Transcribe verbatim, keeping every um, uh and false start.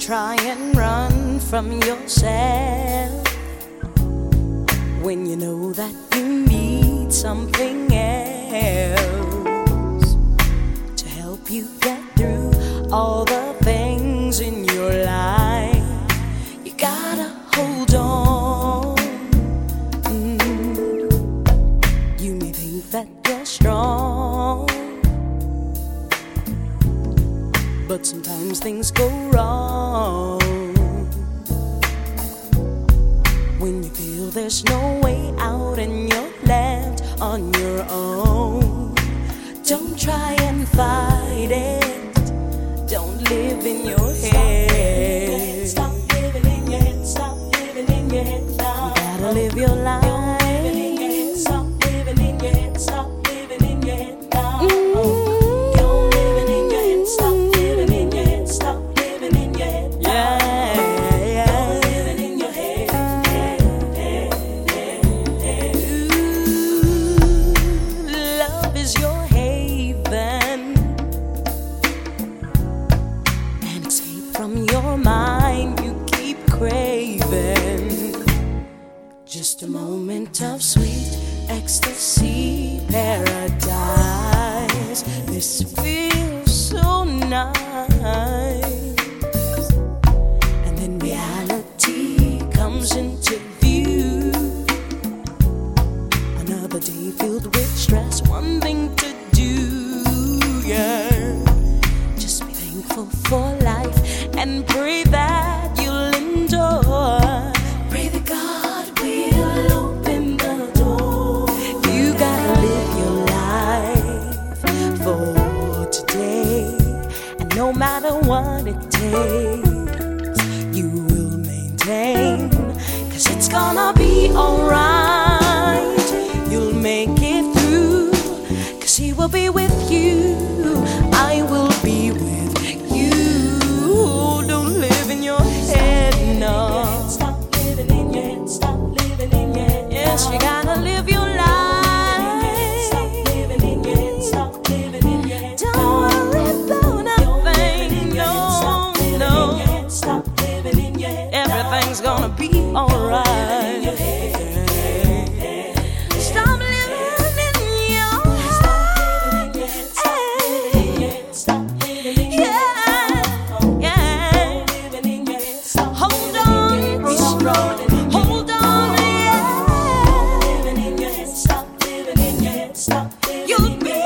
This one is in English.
try and run from yourself when you know that you need something else to help you get through all the things in your life. You gotta hold on. Mm. You may think that you're strong, but sometimes things go wrong. When you feel there's no way out and you're left on your own, don't try and fight it. Don't live in your head. Stop living in your head. Stop living in your head. You gotta live your life. Stop living in your head. Stop living in your head. Don't living in your head. Stop living in your head. Stop living in your head. Yeah, yeah. Living in your head. Ooh, love is your haven. From your mind you keep craving just a moment of sweet ecstasy, paradise. This feels so nice, and then reality comes into view. Another day filled with stress, one thing to do, yeah. Just be thankful for life and pray that you'll endure. Pray that God will open the door. You gotta live your life for today, and no matter what it takes, you will maintain, 'cause it's gonna be alright. You'll make it through, 'cause He will be with you. I will be with you. Don't live in your head, no. Stop living in your head. Stop living in your head. Yes, you gotta live your life. Stop living in your head. Stop living in your head. Don't worry about nothing. No, no. Stop living in your head. Everything's gonna be alright. Stop living in your head. Stop living in your head. Stop living in your head. Stop living in your head. Stop living in your head. You'll be